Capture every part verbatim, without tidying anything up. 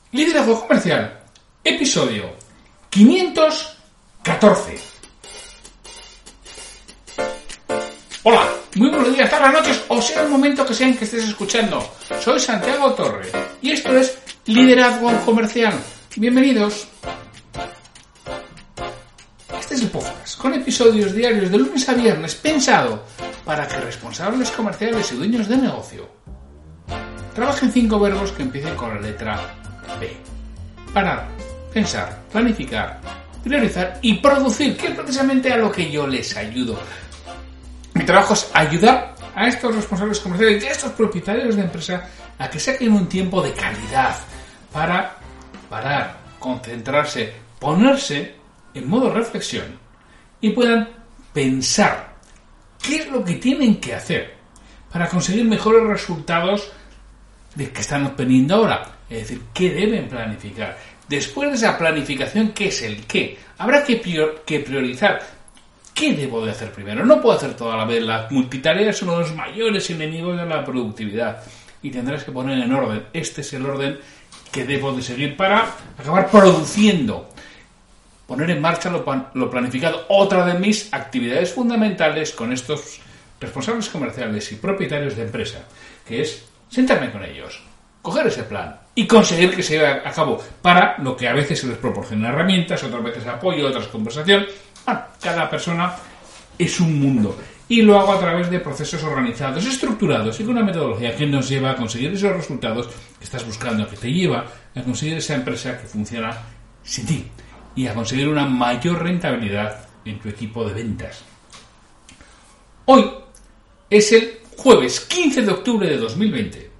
Liderazgo Comercial, episodio quinientos catorce. Hola, muy buenos días, tardes, noches, o sea el momento que sea en que estés escuchando. Soy Santiago Torre y esto es Liderazgo Comercial. Bienvenidos. Este es el podcast con episodios diarios de lunes a viernes pensado para que responsables comerciales y dueños de negocio trabajen cinco verbos que empiecen con la letra P. Parar, pensar, planificar, priorizar y producir, que es precisamente a lo que yo les ayudo. Mi trabajo es ayudar a estos responsables comerciales y a estos propietarios de empresa a que saquen un tiempo de calidad para parar, concentrarse, ponerse en modo reflexión y puedan pensar qué es lo que tienen que hacer para conseguir mejores resultados de que están obteniendo ahora. Es decir, qué deben planificar. Después de esa planificación, ¿qué es el qué? Habrá que, prior- que priorizar. ¿Qué debo de hacer primero? No puedo hacer todo a la vez. La multitarea es uno de los mayores enemigos de la productividad. Y tendrás que poner en orden. Este es el orden que debo de seguir para acabar produciendo. Poner en marcha lo, lo planificado. Otra de mis actividades fundamentales con estos responsables comerciales y propietarios de empresa, que es sentarme con ellos, coger ese plan y conseguir que se lleve a cabo, para lo que a veces se les proporciona herramientas, otras veces apoyo, otras conversación. Bueno, cada persona es un mundo y lo hago a través de procesos organizados, estructurados y con una metodología que nos lleva a conseguir esos resultados que estás buscando, que te lleva a conseguir esa empresa que funciona sin ti y a conseguir una mayor rentabilidad en tu equipo de ventas. Hoy es el jueves quince de octubre de dos mil veinte.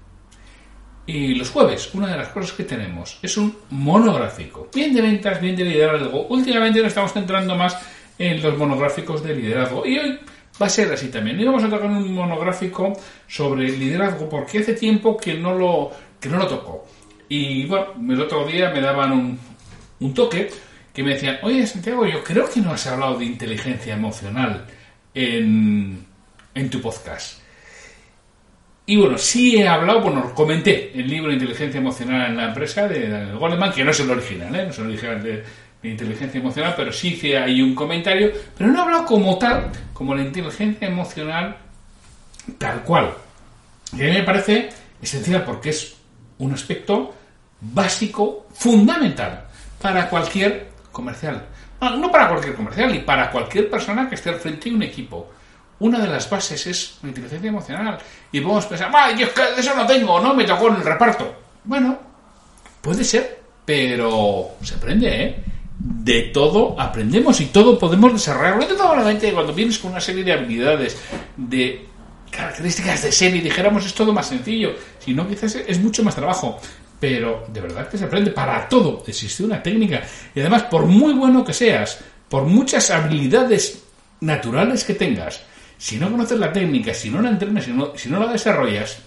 Y los jueves, una de las cosas que tenemos es un monográfico, bien de ventas, bien de liderazgo. Últimamente nos estamos centrando más en los monográficos de liderazgo y hoy va a ser así también. Y vamos a tocar un monográfico sobre liderazgo porque hace tiempo que no lo, que no lo toco. Y bueno, el otro día me daban un, un toque que me decían: oye, Santiago, yo creo que no has hablado de inteligencia emocional en, en tu podcast. Y bueno, sí he hablado, bueno, comenté el libro de Inteligencia Emocional en la Empresa de Daniel Goleman, que no es el original, ¿eh? No es el original de, de Inteligencia Emocional, pero sí hice ahí un comentario, pero no he hablado como tal, como la inteligencia emocional tal cual. Y a mí me parece esencial porque es un aspecto básico, fundamental, para cualquier comercial. No, no para cualquier comercial, y para cualquier persona que esté al frente de un equipo. Una de las bases es la inteligencia emocional. Y podemos pensar: ¡ah, yo es que de eso no tengo, no me tocó en el reparto! Bueno, puede ser, pero se aprende, ¿eh? De todo aprendemos y todo podemos desarrollarlo. De todo, obviamente, cuando vienes con una serie de habilidades, de características de serie, dijéramos, es todo más sencillo. Si no, quizás es mucho más trabajo. Pero de verdad que se aprende. Para todo existe una técnica. Y además, por muy bueno que seas, por muchas habilidades naturales que tengas, si no conoces la técnica, si no la entrenas, si no, si no la desarrollas,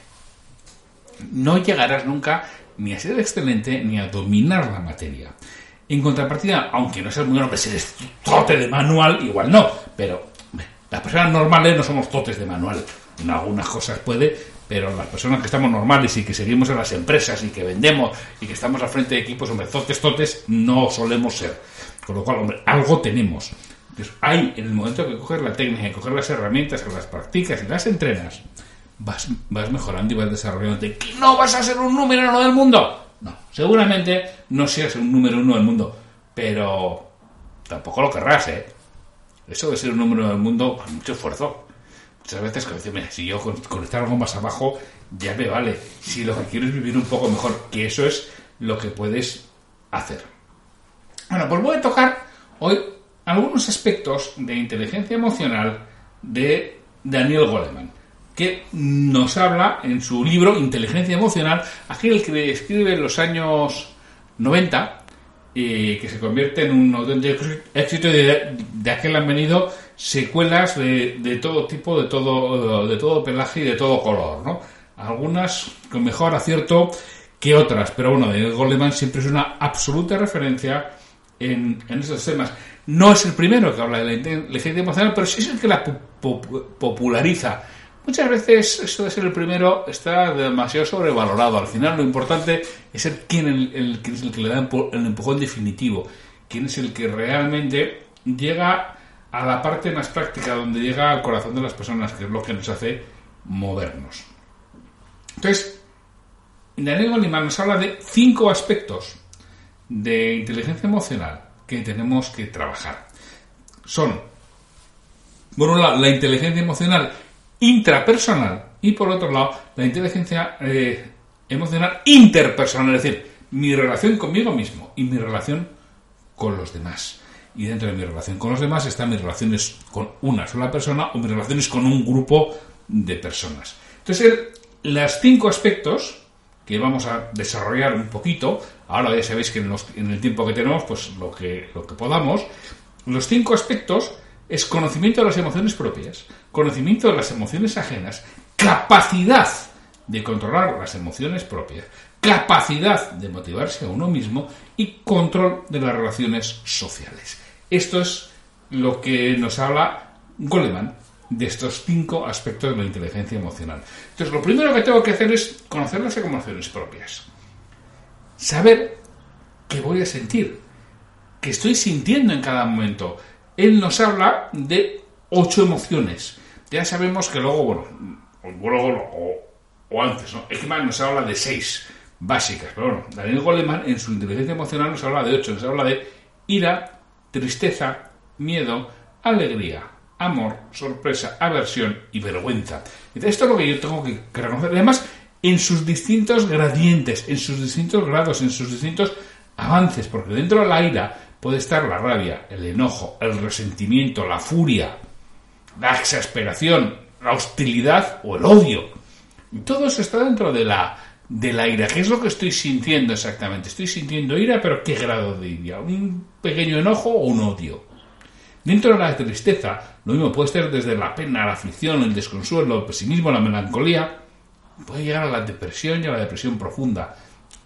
no llegarás nunca ni a ser excelente ni a dominar la materia. En contrapartida, aunque no seas muy bueno, que seas tote de manual, igual no, pero las personas normales no somos totes de manual. En algunas cosas puede, pero las personas que estamos normales y que seguimos en las empresas y que vendemos y que estamos al frente de equipos, hombre, totes, totes, no solemos ser. Con lo cual, hombre, algo tenemos. Entonces, ahí, en el momento que coges la técnica, que coges las herramientas, que las practicas y las entrenas, vas, vas mejorando y vas desarrollándote. ¿Que no vas a ser un número uno del mundo? No, seguramente no seas un número uno del mundo, pero tampoco lo querrás, ¿eh? Eso de ser un número uno del mundo, con mucho esfuerzo. Muchas veces, que dices, mira, si yo con, con estar algo más abajo, ya me vale. Si lo que quiero es vivir un poco mejor, que eso es lo que puedes hacer. Bueno, pues voy a tocar hoy algunos aspectos de inteligencia emocional de Daniel Goleman, que nos habla en su libro Inteligencia Emocional, aquel que escribe en los años noventa y que se convierte en un auténtico éxito. De, de aquel han venido secuelas de, de todo tipo, de todo, de todo pelaje y de todo color, ¿no? Algunas con mejor acierto que otras, pero bueno, Daniel Goleman siempre es una absoluta referencia en, en estos temas. No es el primero que habla de la inteligencia emocional, pero sí es el que la po- po- populariza Muchas veces esto de ser el primero está demasiado sobrevalorado. Al final lo importante es ser quien, el, el, quien es el que le da el empujón definitivo, quién es el que realmente llega a la parte más práctica, donde llega al corazón de las personas, que es lo que nos hace movernos. Entonces, Daniel Goleman nos habla de cinco aspectos de inteligencia emocional que tenemos que trabajar. Son, por un lado, la inteligencia emocional intrapersonal y, por otro lado, la inteligencia eh, emocional interpersonal, es decir, mi relación conmigo mismo y mi relación con los demás. Y dentro de mi relación con los demás están mis relaciones con una sola persona o mis relaciones con un grupo de personas. Entonces, el, los cinco aspectos que vamos a desarrollar un poquito, ahora ya sabéis que en, los, en el tiempo que tenemos, pues lo que, lo que podamos, los cinco aspectos es conocimiento de las emociones propias, conocimiento de las emociones ajenas, capacidad de controlar las emociones propias, capacidad de motivarse a uno mismo y control de las relaciones sociales. Esto es lo que nos habla Goleman de estos cinco aspectos de la inteligencia emocional. Entonces, lo primero que tengo que hacer es conocer las emociones propias. Saber qué voy a sentir, qué estoy sintiendo en cada momento. Él nos habla de ocho emociones. Ya sabemos que luego, bueno, luego, o, o antes, ¿no? Ekman nos habla de seis básicas, pero bueno, Daniel Goleman en su inteligencia emocional nos habla de ocho. Nos habla de ira, tristeza, miedo, alegría, amor, sorpresa, aversión y vergüenza. Entonces, esto es lo que yo tengo que, que reconocer. Además, en sus distintos gradientes, en sus distintos grados, en sus distintos avances, porque dentro de la ira puede estar la rabia, el enojo, el resentimiento, la furia, la exasperación, la hostilidad o el odio. Y todo eso está dentro de la, de la ira. ¿Qué es lo que estoy sintiendo exactamente? Estoy sintiendo ira, pero ¿qué grado de ira? ¿Un pequeño enojo o un odio? Dentro de la tristeza, lo mismo puede ser desde la pena, la aflicción, el desconsuelo, el pesimismo, la melancolía, puede llegar a la depresión y a la depresión profunda.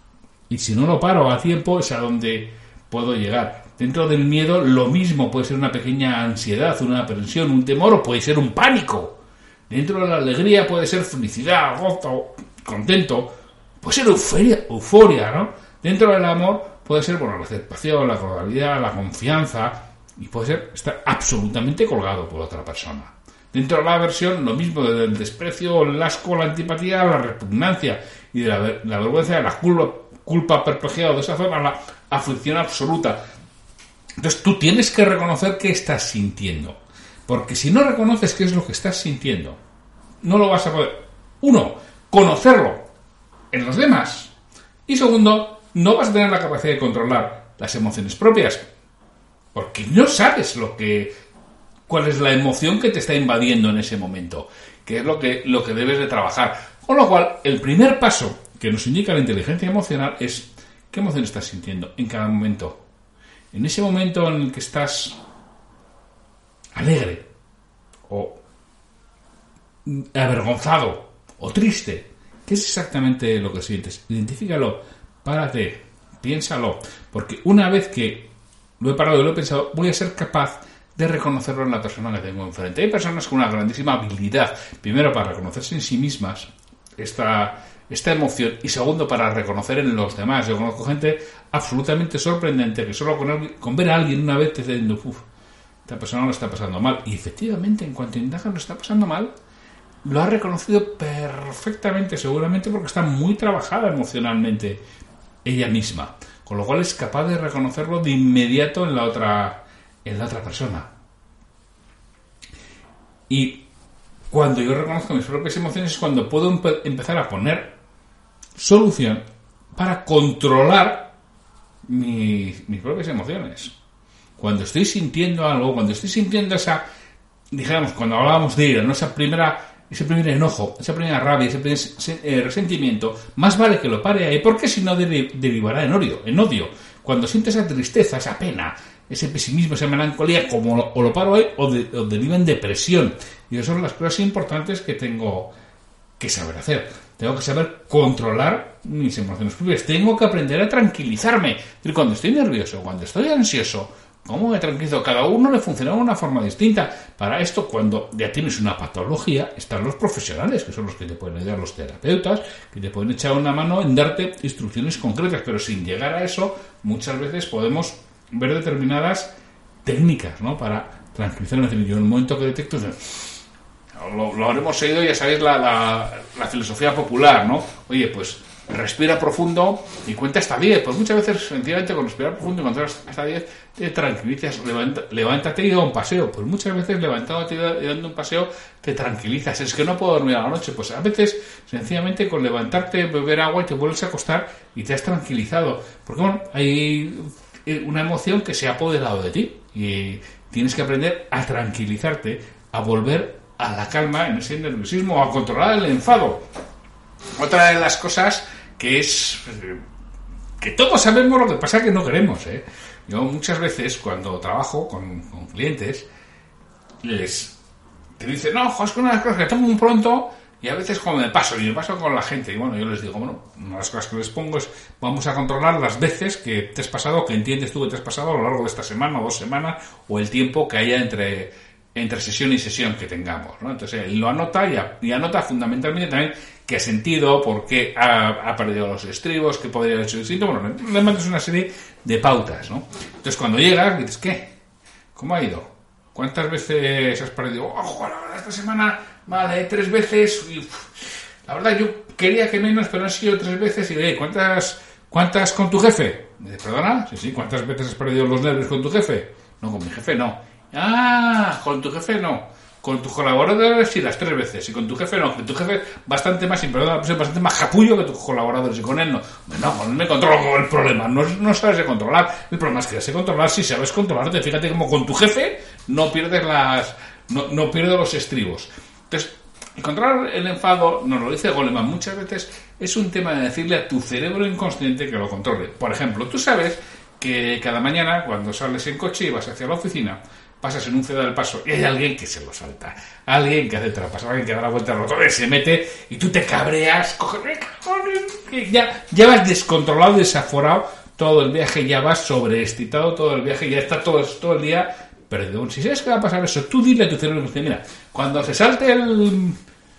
Y si no lo paro a tiempo, es a donde puedo llegar. Dentro del miedo, lo mismo, puede ser una pequeña ansiedad, una aprensión, un temor, o puede ser un pánico. Dentro de la alegría puede ser felicidad, gozo, contento, puede ser euforia, euforia, ¿no? Dentro del amor puede ser, bueno, la aceptación, la cordialidad, la confianza, y puede ser estar absolutamente colgado por otra persona. Dentro de la aversión, lo mismo, desde el desprecio, el asco, la antipatía, la repugnancia, y de la, la vergüenza, de la culpa, culpa perplejidad o desazón, a la aflicción absoluta. Entonces tú tienes que reconocer qué estás sintiendo, porque si no reconoces qué es lo que estás sintiendo, no lo vas a poder, uno, conocerlo en los demás, y segundo, no vas a tener la capacidad de controlar las emociones propias, porque no sabes lo que, cuál es la emoción que te está invadiendo en ese momento, que es lo que, lo que debes de trabajar. Con lo cual, el primer paso que nos indica la inteligencia emocional es qué emoción estás sintiendo en cada momento. En ese momento en el que estás alegre, o avergonzado, o triste, ¿qué es exactamente lo que sientes? Identifícalo, párate, piénsalo, porque una vez que lo he parado y lo he pensado, voy a ser capaz de reconocerlo en la persona que tengo enfrente. Hay personas con una grandísima habilidad, primero para reconocerse en sí mismas esta, esta emoción, y segundo para reconocer en los demás. Yo conozco gente absolutamente sorprendente que solo con, con ver a alguien una vez te está diciendo, uff, esta persona lo está pasando mal, y efectivamente en cuanto indagan lo está pasando mal, lo ha reconocido perfectamente, seguramente porque está muy trabajada emocionalmente ella misma, con lo cual es capaz de reconocerlo de inmediato en la otra, en la otra persona. Y cuando yo reconozco mis propias emociones es cuando puedo empe- empezar a poner solución para controlar mis, mis propias emociones. Cuando estoy sintiendo algo, cuando estoy sintiendo esa, digamos, cuando hablábamos de ira, ¿no? esa primera, ese primer enojo, esa primera rabia, ese primer eh, resentimiento, más vale que lo pare ahí, porque si no deri- derivará en odio, en odio. Cuando siento esa tristeza, esa pena, ese pesimismo, esa melancolía, como lo, o lo paro ahí o, de, o deriva en depresión. Y esas son las cosas importantes que tengo que saber hacer. Tengo que saber controlar mis emociones propias. Tengo que aprender a tranquilizarme. Es decir, cuando estoy nervioso, cuando estoy ansioso, ¿Cómo me tranquilizo? Cada uno le funciona de una forma distinta. Para esto, cuando ya tienes una patología, están los profesionales, que son los que te pueden ayudar, los terapeutas, que te pueden echar una mano en darte instrucciones concretas, pero sin llegar a eso, muchas veces podemos ver determinadas técnicas, ¿no?, para tranquilizar. Yo en el momento que detecto, lo, lo habremos oído, ya sabéis, la, la, la filosofía popular, ¿no? Oye, pues respira profundo y cuenta hasta diez. Pues muchas veces, sencillamente, con respirar profundo y contar hasta diez, te tranquilizas. Levanta, levántate y da un paseo. Pues muchas veces, levantándote y dando un paseo, te tranquilizas. Es que no puedo dormir a la noche. Pues a veces, sencillamente, con levantarte, beber agua y te vuelves a acostar y te has tranquilizado. Porque, bueno, hay una emoción que se ha apoderado de ti y tienes que aprender a tranquilizarte, a volver a la calma en ese nerviosismo, o a controlar el enfado. Otra de las cosas que es que todos sabemos, lo que pasa que no queremos, ¿eh? Yo muchas veces cuando trabajo con, con clientes les te dicen, no, jo, es que una de las cosas que tengo muy pronto, y a veces como me paso, y me paso con la gente, y bueno, yo les digo, bueno, una de las cosas que les pongo es, vamos a controlar las veces que te has pasado, que entiendes tú que te has pasado a lo largo de esta semana o dos semanas, o el tiempo que haya entre entre sesión y sesión que tengamos, ¿no? Entonces él lo anota y, a, y anota fundamentalmente también qué ha sentido, por qué ha, ha perdido los estribos, qué podría haber hecho distinto. Bueno, le, le mandas una serie de pautas, ¿no? Entonces cuando llegas dices, ¿qué? ¿Cómo ha ido? ¿Cuántas veces has perdido? ¡Oh, la verdad, esta semana, vale, tres veces! Y, uf, la verdad, yo quería que menos, pero han sido tres veces. Y, ¿cuántas, cuántas con tu jefe? Me dice, ¿perdona? Sí, sí, ¿cuántas veces has perdido los nervios con tu jefe? No, con mi jefe no. Ah, con tu jefe no. Con tus colaboradores sí, las tres veces. Y con tu jefe no. Con tu jefe bastante más, sin perdón, bastante más capullo que tus colaboradores. Y con él no. No, con él me controlo el problema. No, no sabes de controlar. El problema es que sé controlar si sabes controlarte. Fíjate como con tu jefe no pierdes las, no, no pierdes los estribos. Entonces, controlar el enfado, nos lo dice Goleman muchas veces, es un tema de decirle a tu cerebro inconsciente que lo controle. Por ejemplo, tú sabes que cada mañana cuando sales en coche y vas hacia la oficina, pasas en un ceda del paso y hay alguien que se lo salta, alguien que hace trampas, alguien que da la vuelta al rotor y se mete y tú te cabreas, coges, ya, ya vas descontrolado, desaforado todo el viaje, ya vas sobreexcitado todo el viaje, ya está todo, todo el día perdido. Si sabes que va a pasar eso, tú dile a tu cerebro, mira, cuando se salte el,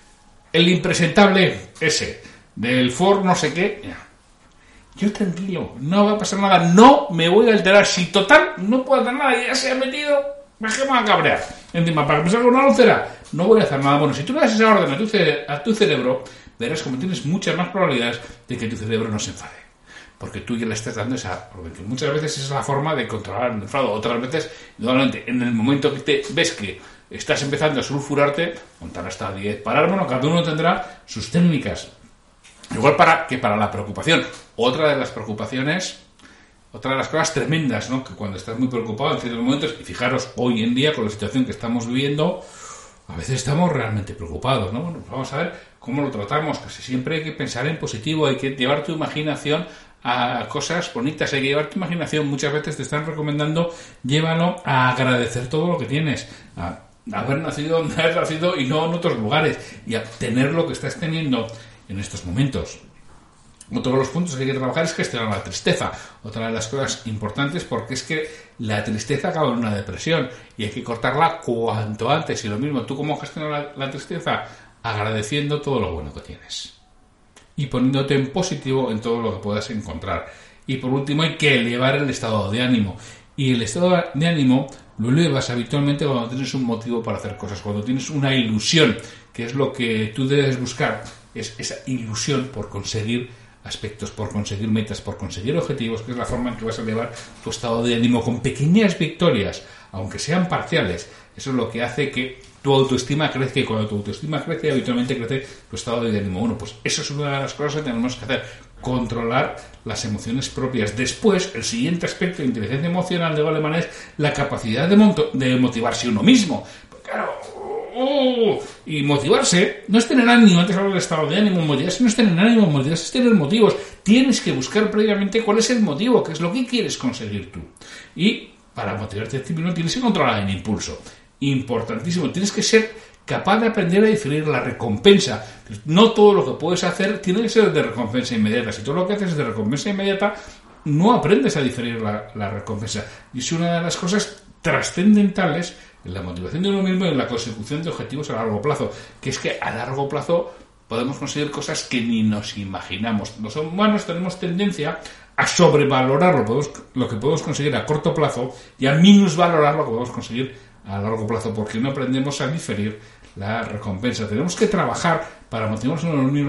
el impresentable ese del Ford no sé qué, ya, yo tranquilo, no va a pasar nada, no me voy a alterar, si total no puedo hacer nada, ya se ha metido, me va a cabrear. Encima, para que me salga una lucera, no voy a hacer nada. Bueno, si tú le das esa orden a tu, cere- a tu cerebro, verás como tienes muchas más probabilidades de que tu cerebro no se enfade. Porque tú ya le estás dando esa orden. Que muchas veces es la forma de controlar el enfado. Otras veces, normalmente, en el momento que te ves que estás empezando a sulfurarte, contar hasta diez, parar, bueno, cada uno tendrá sus técnicas. Igual para que para la preocupación. Otra de las preocupaciones, otra de las cosas tremendas, ¿no? Que cuando estás muy preocupado en ciertos momentos, y fijaros, hoy en día, con la situación que estamos viviendo, a veces estamos realmente preocupados, ¿no? Bueno, pues vamos a ver cómo lo tratamos, que siempre hay que pensar en positivo, hay que llevar tu imaginación a cosas bonitas, hay que llevar tu imaginación, muchas veces te están recomendando, llévalo a agradecer todo lo que tienes, a haber nacido donde has nacido y no en otros lugares, y a tener lo que estás teniendo en estos momentos. Otro de los puntos que hay que trabajar es gestionar la tristeza. Otra de las cosas importantes, porque es que la tristeza acaba en una depresión y hay que cortarla cuanto antes. Y lo mismo, ¿tú cómo gestionas la, la tristeza? Agradeciendo todo lo bueno que tienes y poniéndote en positivo en todo lo que puedas encontrar. Y por último, hay que elevar el estado de ánimo. Y el estado de ánimo lo elevas habitualmente cuando tienes un motivo para hacer cosas, cuando tienes una ilusión, que es lo que tú debes buscar, es esa ilusión por conseguir aspectos, por conseguir metas, por conseguir objetivos, que es la forma en que vas a elevar tu estado de ánimo con pequeñas victorias, aunque sean parciales. Eso es lo que hace que tu autoestima crezca, y cuando tu autoestima crece, habitualmente crece tu estado de ánimo. Bueno, pues eso es una de las cosas que tenemos que hacer, controlar las emociones propias. Después, el siguiente aspecto de inteligencia emocional de Goleman es la capacidad de, monto- de motivarse uno mismo. Pues claro, Uh, y motivarse no es tener ánimo. Antes hablaba del estado de ánimo. Motivarse no es tener ánimo, motivarse es tener motivos. Tienes que buscar previamente cuál es el motivo, qué es lo que quieres conseguir tú. Y para motivarte a ti mismo tienes que controlar el impulso. Importantísimo. Tienes que ser capaz de aprender a diferir la recompensa. No todo lo que puedes hacer tiene que ser de recompensa inmediata. Si todo lo que haces es de recompensa inmediata, no aprendes a diferir la, la recompensa. Y es una de las cosas trascendentales en la motivación de uno mismo y en la consecución de objetivos a largo plazo, que es que a largo plazo podemos conseguir cosas que ni nos imaginamos. Los humanos tenemos tendencia a sobrevalorar lo, podemos, lo que podemos conseguir a corto plazo y a minusvalorar lo que podemos conseguir a largo plazo, porque no aprendemos a diferir la recompensa. Tenemos que trabajar para motivarnos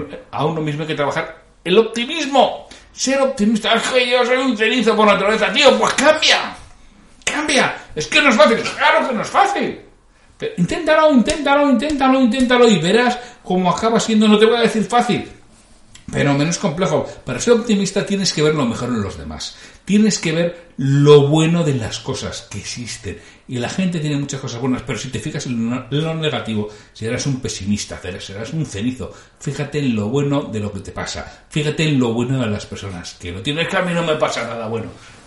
a uno mismo, hay que trabajar el optimismo. Ser optimista. Es que yo soy un cenizo por naturaleza, tío, pues cambia. Cambia. Es que no es fácil. Claro que no es fácil. Pero inténtalo, inténtalo, inténtalo, inténtalo y verás cómo acaba siendo, no te voy a decir fácil, pero menos complejo. Para ser optimista tienes que ver lo mejor en los demás. Tienes que ver lo bueno de las cosas que existen. Y la gente tiene muchas cosas buenas, pero si te fijas en lo negativo, serás un pesimista, serás un cenizo. Fíjate en lo bueno de lo que te pasa. Fíjate en lo bueno de las personas que lo tienen. Es que a mí no me pasa nada bueno.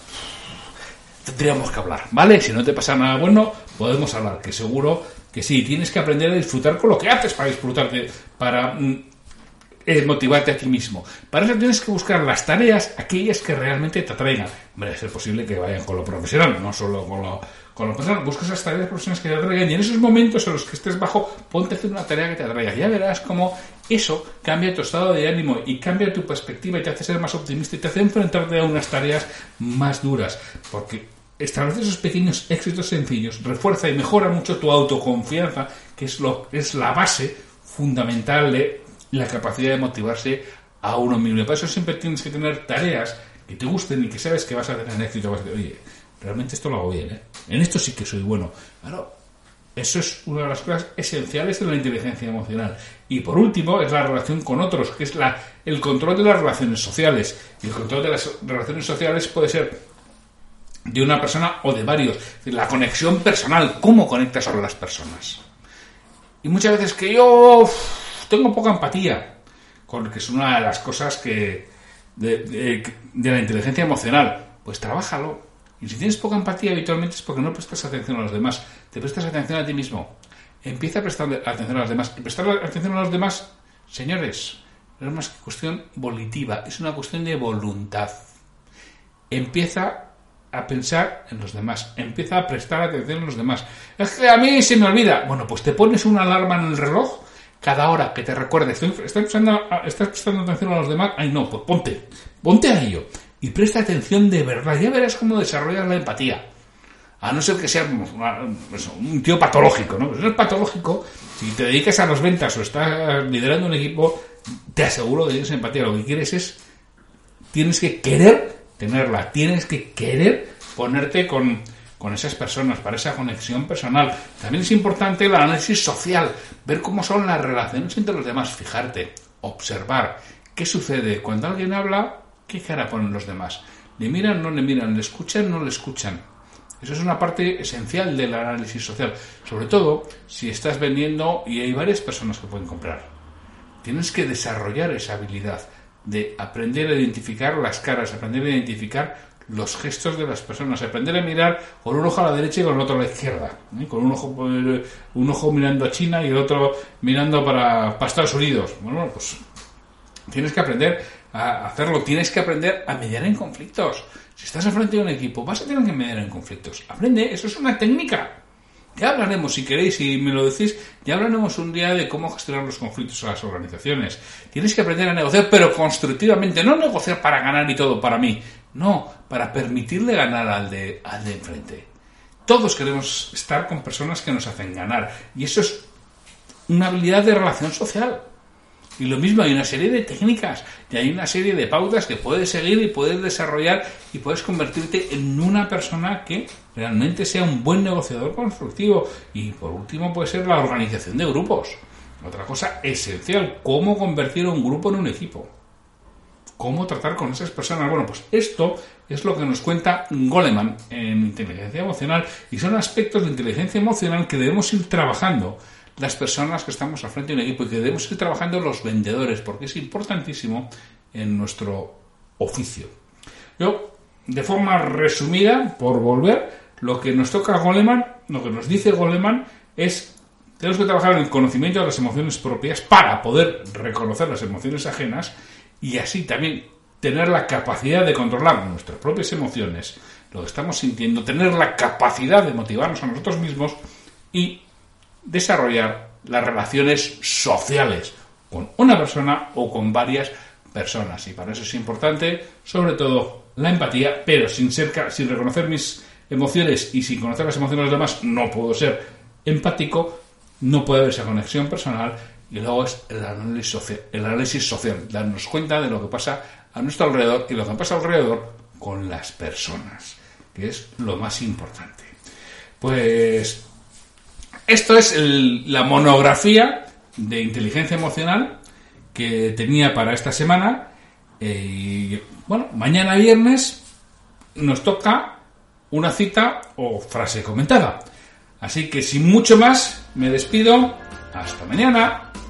Tendríamos que hablar, ¿vale? Si no te pasa nada bueno, podemos hablar, que seguro que sí. Tienes que aprender a disfrutar con lo que haces para disfrutarte, para mm, eh, motivarte a ti mismo. Para eso tienes que buscar las tareas, aquellas que realmente te atraigan. Hombre, es posible que vayan con lo profesional, no solo con lo, con lo personal. Busca esas tareas profesionales que te atraigan y en esos momentos en los que estés bajo, ponte a hacer una tarea que te atraiga. Ya verás cómo eso cambia tu estado de ánimo y cambia tu perspectiva y te hace ser más optimista y te hace enfrentarte a unas tareas más duras. Porque establece esos pequeños éxitos sencillos, refuerza y mejora mucho tu autoconfianza, que es, lo, es la base fundamental de la capacidad de motivarse a uno mismo. Y para eso siempre tienes que tener tareas que te gusten y que sabes que vas a tener éxito. Vas a decir, oye, realmente esto lo hago bien, ¿eh? En esto sí que soy bueno. Claro, eso es una de las cosas esenciales de la inteligencia emocional. Y por último, es la relación con otros, que es la, el control de las relaciones sociales. Y el control de las relaciones sociales puede ser de una persona o de varios. La conexión personal, cómo conectas con las personas. Y muchas veces que yo uff, tengo poca empatía, con que es una de las cosas que de, de, de la inteligencia emocional. Pues trabájalo. Y si tienes poca empatía habitualmente es porque no prestas atención a los demás. Te prestas atención a ti mismo. Empieza a prestar atención a los demás. Y prestar atención a los demás, señores, no es más que cuestión volitiva. Es una cuestión de voluntad. Empieza a pensar en los demás, empieza a prestar atención a los demás. Es que a mí se me olvida. Bueno, pues te pones una alarma en el reloj cada hora que te recuerde. Estoy, estás, prestando, estás prestando atención a los demás. Ay, no, pues ponte, ponte a ello y presta atención de verdad. Ya verás cómo desarrollas la empatía. A no ser que seas un tío patológico, ¿no? Si no es patológico, si te dedicas a las ventas o estás liderando un equipo, te aseguro que tienes empatía. Lo que quieres es, tienes que querer tenerla, tienes que querer ponerte con, con esas personas, para esa conexión personal. También es importante el análisis social, ver cómo son las relaciones entre los demás, fijarte, observar qué sucede cuando alguien habla, qué cara ponen los demás, le miran, no le miran, le escuchan, no le escuchan. Eso es una parte esencial del análisis social, sobre todo si estás vendiendo y hay varias personas que pueden comprar. Tienes que desarrollar esa habilidad de aprender a identificar las caras, aprender a identificar los gestos de las personas, aprender a mirar con un ojo a la derecha y con el otro a la izquierda, ¿eh? Con un ojo un ojo mirando a China y el otro mirando para, para Estados Unidos. Bueno, pues tienes que aprender a hacerlo, tienes que aprender a mediar en conflictos. Si estás al frente de un equipo, vas a tener que mediar en conflictos. Aprende, eso es una técnica. Ya hablaremos, si queréis, si me lo decís, ya hablaremos un día de cómo gestionar los conflictos a las organizaciones. Tienes que aprender a negociar, pero constructivamente, no negociar para ganar y todo para mí, no, para permitirle ganar al de, al de enfrente. Todos queremos estar con personas que nos hacen ganar, y eso es una habilidad de relación social. Y lo mismo, hay una serie de técnicas y hay una serie de pautas que puedes seguir y puedes desarrollar y puedes convertirte en una persona que realmente sea un buen negociador constructivo. Y por último puede ser la organización de grupos. Otra cosa esencial, cómo convertir a un grupo en un equipo. Cómo tratar con esas personas. Bueno, pues esto es lo que nos cuenta Goleman en inteligencia emocional y son aspectos de inteligencia emocional que debemos ir trabajando las personas que estamos al frente de un equipo y que debemos ir trabajando los vendedores, porque es importantísimo en nuestro oficio. Yo, de forma resumida, por volver, lo que nos toca Goleman, lo que nos dice Goleman es: tenemos que trabajar en el conocimiento de las emociones propias para poder reconocer las emociones ajenas y así también tener la capacidad de controlar nuestras propias emociones, lo que estamos sintiendo, tener la capacidad de motivarnos a nosotros mismos y desarrollar las relaciones sociales con una persona o con varias personas. Y para eso es importante, sobre todo, la empatía, pero sin ser, sin reconocer mis emociones y sin conocer las emociones de los demás, no puedo ser empático, no puede haber esa conexión personal. Y luego es el análisis social, el análisis social, darnos cuenta de lo que pasa a nuestro alrededor y lo que pasa alrededor con las personas, que es lo más importante. Pues esto es el, la monografía de inteligencia emocional que tenía para esta semana. Eh, y bueno, mañana viernes nos toca una cita o frase comentada. Así que sin mucho más, me despido. Hasta mañana.